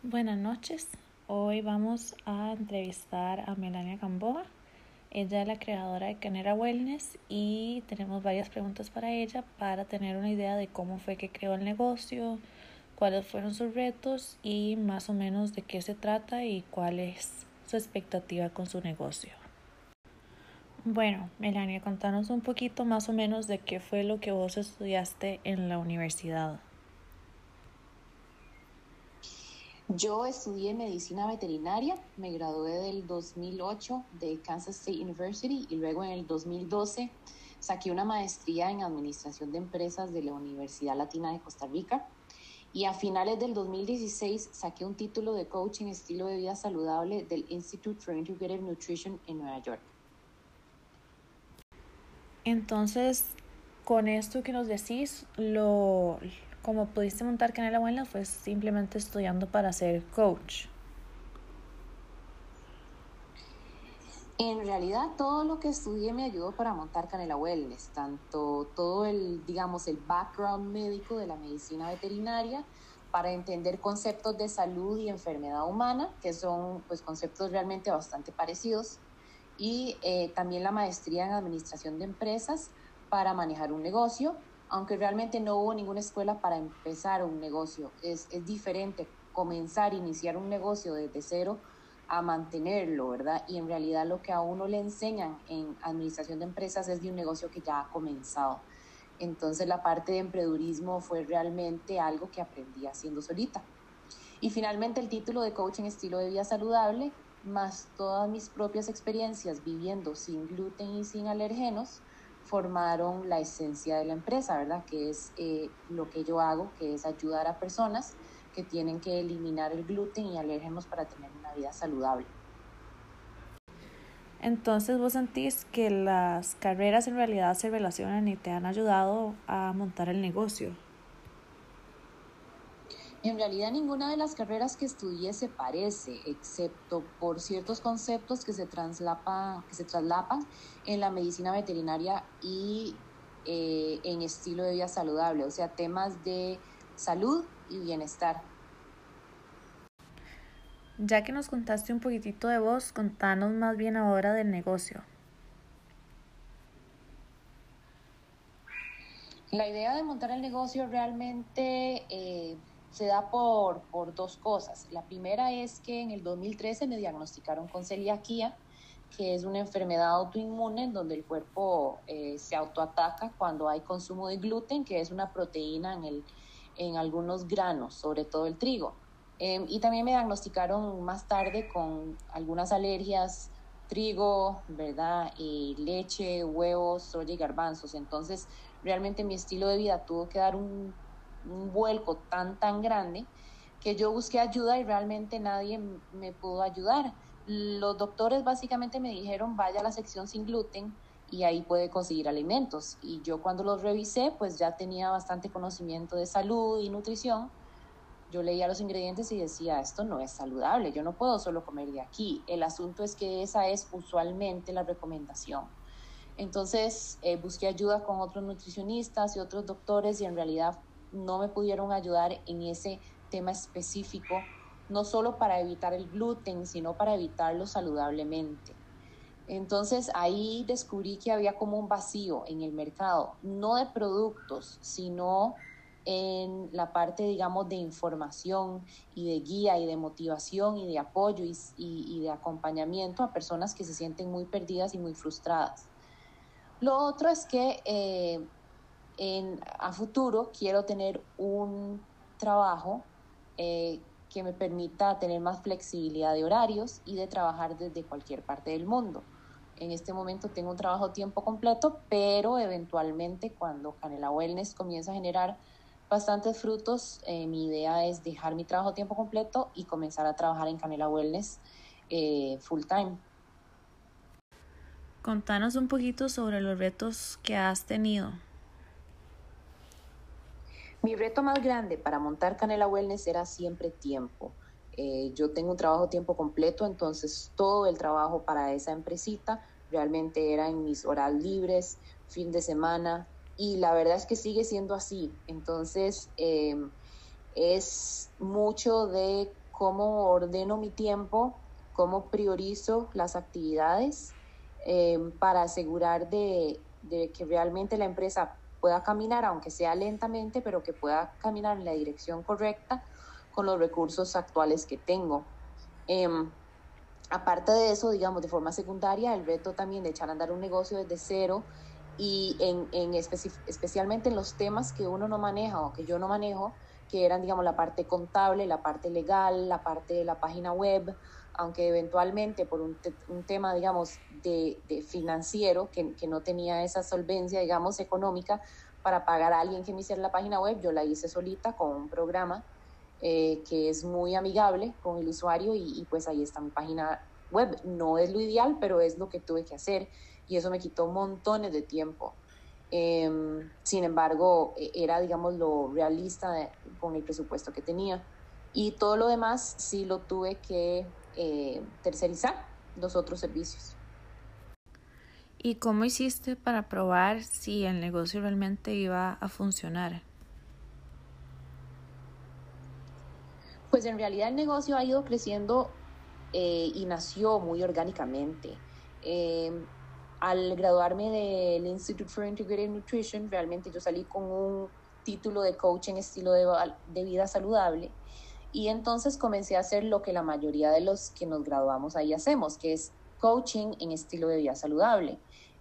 Buenas noches, hoy vamos a entrevistar a Melania Gamboa. Ella es la creadora de Canela Wellness y tenemos varias preguntas para ella para tener una idea de cómo fue que creó el negocio, cuáles fueron sus retos y más o menos de qué se trata y cuál es su expectativa con su negocio. Bueno, Melania, contanos un poquito más o menos de qué fue lo que vos estudiaste en la universidad. Yo estudié medicina veterinaria, me gradué del 2008 de Kansas State University y luego en el 2012 saqué una maestría en administración de empresas de la Universidad Latina de Costa Rica y a finales del 2016 saqué un título de coaching estilo de vida saludable del Institute for Integrative Nutrition en Nueva York. Entonces, con esto que nos decís, como pudiste montar Canela Wellness fue simplemente estudiando para ser coach. En realidad, todo lo que estudié me ayudó para montar Canela Wellness, tanto todo el background médico de la medicina veterinaria, para entender conceptos de salud y enfermedad humana, que son pues conceptos realmente bastante parecidos, y también la maestría en administración de empresas para manejar un negocio, aunque realmente no hubo ninguna escuela para empezar un negocio. Es diferente comenzar, iniciar un negocio desde cero a mantenerlo, ¿verdad? Y en realidad lo que a uno le enseñan en administración de empresas es de un negocio que ya ha comenzado. Entonces la parte de emprendedurismo fue realmente algo que aprendí haciendo solita. Y finalmente el título de coaching estilo de vida saludable, más todas mis propias experiencias viviendo sin gluten y sin alergenos, formaron la esencia de la empresa, ¿verdad? Que es lo que yo hago, que es ayudar a personas que tienen que eliminar el gluten y alérgenos para tener una vida saludable. Entonces, ¿vos sentís que las carreras en realidad se relacionan y te han ayudado a montar el negocio? En realidad ninguna de las carreras que estudié se parece, excepto por ciertos conceptos que se traslapan en la medicina veterinaria y en estilo de vida saludable, o sea, temas de salud y bienestar. Ya que nos contaste un poquitito de vos, contanos más bien ahora del negocio. La idea de montar el negocio realmente se da por dos cosas. La primera es que en el 2013 me diagnosticaron con celiaquía, que es una enfermedad autoinmune en donde el cuerpo se autoataca cuando hay consumo de gluten, que es una proteína en algunos granos, sobre todo el trigo. Y también me diagnosticaron más tarde con algunas alergias, trigo, ¿verdad? Y leche, huevos, soya y garbanzos. Entonces, realmente mi estilo de vida tuvo que dar un vuelco tan grande que yo busqué ayuda y realmente nadie me pudo ayudar. Los doctores básicamente me dijeron, vaya a la sección sin gluten y ahí puede conseguir alimentos. Y yo cuando los revisé, pues ya tenía bastante conocimiento de salud y nutrición. Yo leía los ingredientes y decía, esto no es saludable, yo no puedo solo comer de aquí. El asunto es que esa es usualmente la recomendación. Entonces busqué ayuda con otros nutricionistas y otros doctores y en realidad no me pudieron ayudar en ese tema específico, no solo para evitar el gluten, sino para evitarlo saludablemente. Entonces ahí descubrí que había como un vacío en el mercado, no de productos, sino en la parte, digamos, de información y de guía y de motivación y de apoyo y de acompañamiento a personas que se sienten muy perdidas y muy frustradas. Lo otro es que a futuro quiero tener un trabajo que me permita tener más flexibilidad de horarios y de trabajar desde cualquier parte del mundo. En este momento tengo un trabajo a tiempo completo, pero eventualmente cuando Canela Wellness comience a generar bastantes frutos, mi idea es dejar mi trabajo a tiempo completo y comenzar a trabajar en Canela Wellness full time. Contanos un poquito sobre los retos que has tenido. Mi reto más grande para montar Canela Wellness era siempre tiempo. Yo tengo un trabajo a tiempo completo, entonces todo el trabajo para esa empresita realmente era en mis horas libres, fin de semana, y la verdad es que sigue siendo así. Entonces es mucho de cómo ordeno mi tiempo, cómo priorizo las actividades para asegurar de que realmente la empresa pueda caminar, aunque sea lentamente, pero que pueda caminar en la dirección correcta con los recursos actuales que tengo. Aparte de eso, digamos, de forma secundaria, el reto también de echar a andar un negocio desde cero y especialmente en los temas que uno no maneja o que yo no manejo, que eran, digamos, la parte contable, la parte legal, la parte de la página web, aunque eventualmente por un tema, digamos, de financiero, que no tenía esa solvencia, digamos, económica para pagar a alguien que me hiciera la página web, yo la hice solita con un programa que es muy amigable con el usuario y pues ahí está mi página web. No es lo ideal, pero es lo que tuve que hacer y eso me quitó montones de tiempo. Sin embargo, era, digamos, lo realista con el presupuesto que tenía. Y todo lo demás sí lo tuve que tercerizar, los otros servicios. ¿Y cómo hiciste para probar si el negocio realmente iba a funcionar? Pues en realidad el negocio ha ido creciendo y nació muy orgánicamente. Al graduarme del Institute for Integrative Nutrition, realmente yo salí con un título de coach en estilo de vida saludable y entonces comencé a hacer lo que la mayoría de los que nos graduamos ahí hacemos, que es coaching en estilo de vida saludable.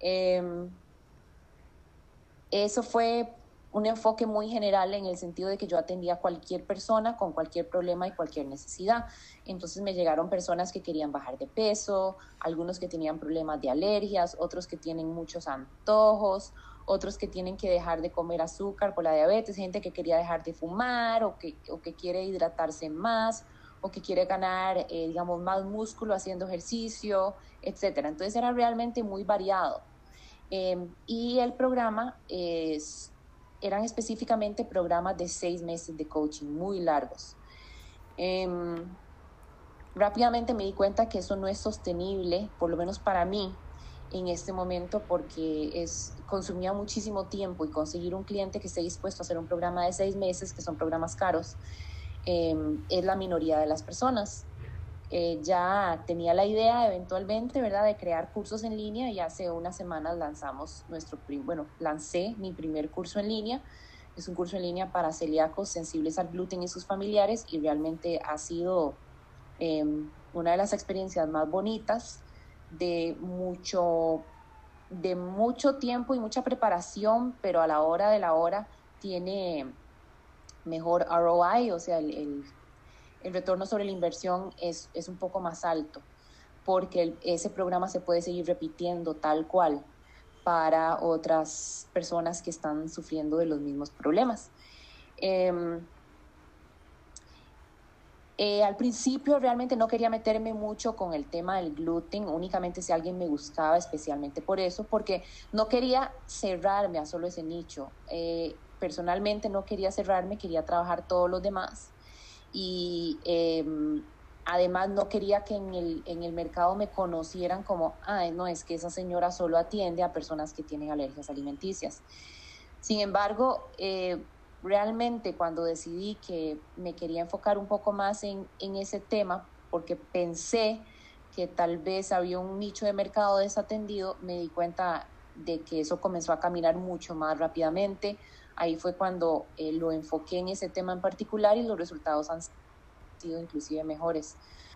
Eso fue un enfoque muy general en el sentido de que yo atendía a cualquier persona con cualquier problema y cualquier necesidad. Entonces me llegaron personas que querían bajar de peso, algunos que tenían problemas de alergias, otros que tienen muchos antojos, otros que tienen que dejar de comer azúcar por la diabetes, gente que quería dejar de fumar o que quiere hidratarse más o que quiere ganar, digamos, más músculo haciendo ejercicio, etcétera. Entonces era realmente muy variado. Y el programa eran específicamente programas de 6 meses de coaching, muy largos. Rápidamente me di cuenta que eso no es sostenible, por lo menos para mí, en este momento, porque consumía muchísimo tiempo y conseguir un cliente que esté dispuesto a hacer un programa de 6 meses, que son programas caros, es la minoría de las personas. Ya tenía la idea eventualmente, ¿verdad?, de crear cursos en línea y hace unas semanas lancé mi primer curso en línea. Es un curso en línea para celíacos sensibles al gluten y sus familiares y realmente ha sido una de las experiencias más bonitas de mucho tiempo y mucha preparación, pero a la hora de la hora tiene mejor ROI, o sea, el retorno sobre la inversión es un poco más alto, porque ese programa se puede seguir repitiendo tal cual para otras personas que están sufriendo de los mismos problemas. Al principio realmente no quería meterme mucho con el tema del gluten, únicamente si alguien me gustaba, especialmente por eso, porque no quería cerrarme a solo ese nicho. Personalmente no quería cerrarme, quería trabajar todos los demás. Y además no quería que en el mercado me conocieran como, no, es que esa señora solo atiende a personas que tienen alergias alimenticias. Sin embargo, realmente cuando decidí que me quería enfocar un poco más en ese tema, porque pensé que tal vez había un nicho de mercado desatendido, me di cuenta de que eso comenzó a caminar mucho más rápidamente. Ahí fue cuando lo enfoqué en ese tema en particular y los resultados han sido inclusive mejores.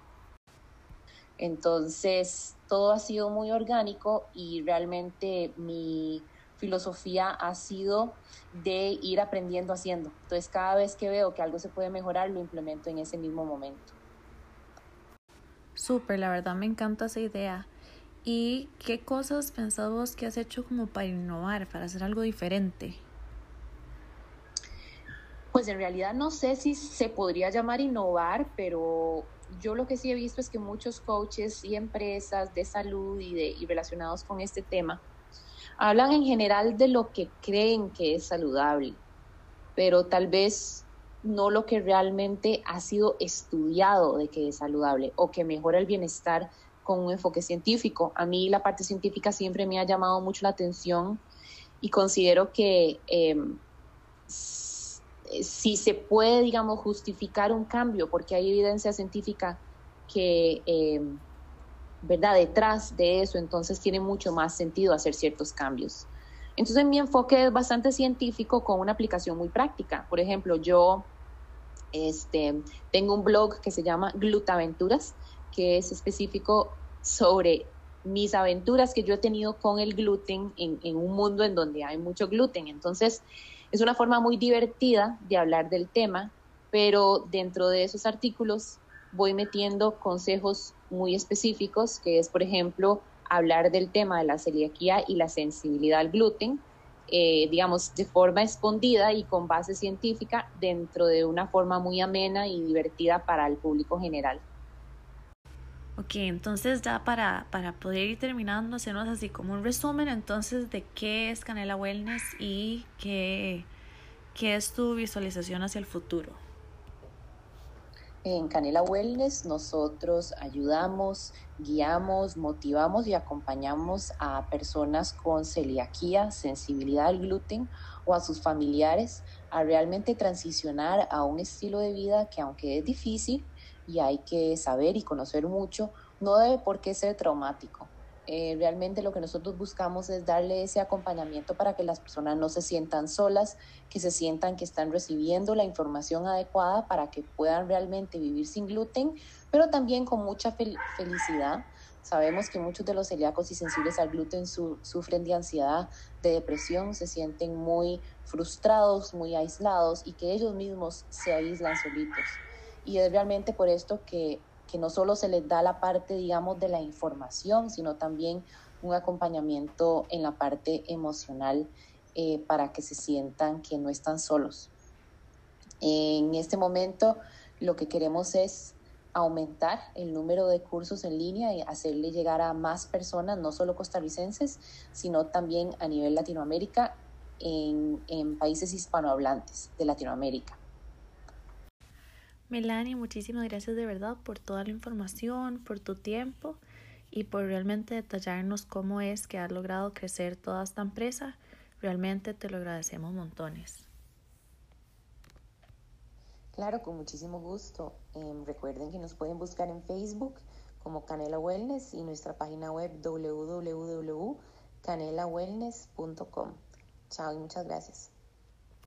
Entonces, todo ha sido muy orgánico y realmente mi filosofía ha sido de ir aprendiendo haciendo. Entonces, cada vez que veo que algo se puede mejorar, lo implemento en ese mismo momento. Súper, la verdad me encanta esa idea. ¿Y qué cosas pensás vos que has hecho como para innovar, para hacer algo diferente? Pues en realidad no sé si se podría llamar innovar, pero yo lo que sí he visto es que muchos coaches y empresas de salud y relacionados con este tema hablan en general de lo que creen que es saludable, pero tal vez no lo que realmente ha sido estudiado de que es saludable o que mejora el bienestar con un enfoque científico. A mí la parte científica siempre me ha llamado mucho la atención y considero que si se puede, digamos, justificar un cambio, porque hay evidencia científica que, ¿verdad?, detrás de eso, entonces tiene mucho más sentido hacer ciertos cambios. Entonces mi enfoque es bastante científico con una aplicación muy práctica. Por ejemplo, yo tengo un blog que se llama Glutaventuras, que es específico sobre mis aventuras que yo he tenido con el gluten en un mundo en donde hay mucho gluten. Entonces, es una forma muy divertida de hablar del tema, pero dentro de esos artículos voy metiendo consejos muy específicos, que es, por ejemplo, hablar del tema de la celiaquía y la sensibilidad al gluten, digamos, de forma escondida y con base científica dentro de una forma muy amena y divertida para el público general. Ok, entonces ya para poder ir terminando, hacernos así como un resumen entonces de qué es Canela Wellness y qué es tu visualización hacia el futuro. En Canela Wellness nosotros ayudamos, guiamos, motivamos y acompañamos a personas con celiaquía, sensibilidad al gluten o a sus familiares a realmente transicionar a un estilo de vida que, aunque es difícil y hay que saber y conocer mucho, no debe por qué ser traumático. Realmente lo que nosotros buscamos es darle ese acompañamiento para que las personas no se sientan solas, que se sientan que están recibiendo la información adecuada para que puedan realmente vivir sin gluten, pero también con mucha felicidad. Sabemos que muchos de los celíacos y sensibles al gluten sufren de ansiedad, de depresión, se sienten muy frustrados, muy aislados y que ellos mismos se aíslan solitos. Y es realmente por esto que no solo se les da la parte, digamos, de la información, sino también un acompañamiento en la parte emocional para que se sientan que no están solos. En este momento lo que queremos es aumentar el número de cursos en línea y hacerle llegar a más personas, no solo costarricenses, sino también a nivel Latinoamérica, en países hispanohablantes de Latinoamérica. Melanie, muchísimas gracias de verdad por toda la información, por tu tiempo y por realmente detallarnos cómo es que has logrado crecer toda esta empresa. Realmente te lo agradecemos montones. Claro, con muchísimo gusto. Recuerden que nos pueden buscar en Facebook como Canela Wellness y nuestra página web www.canelawellness.com. Chao y muchas gracias.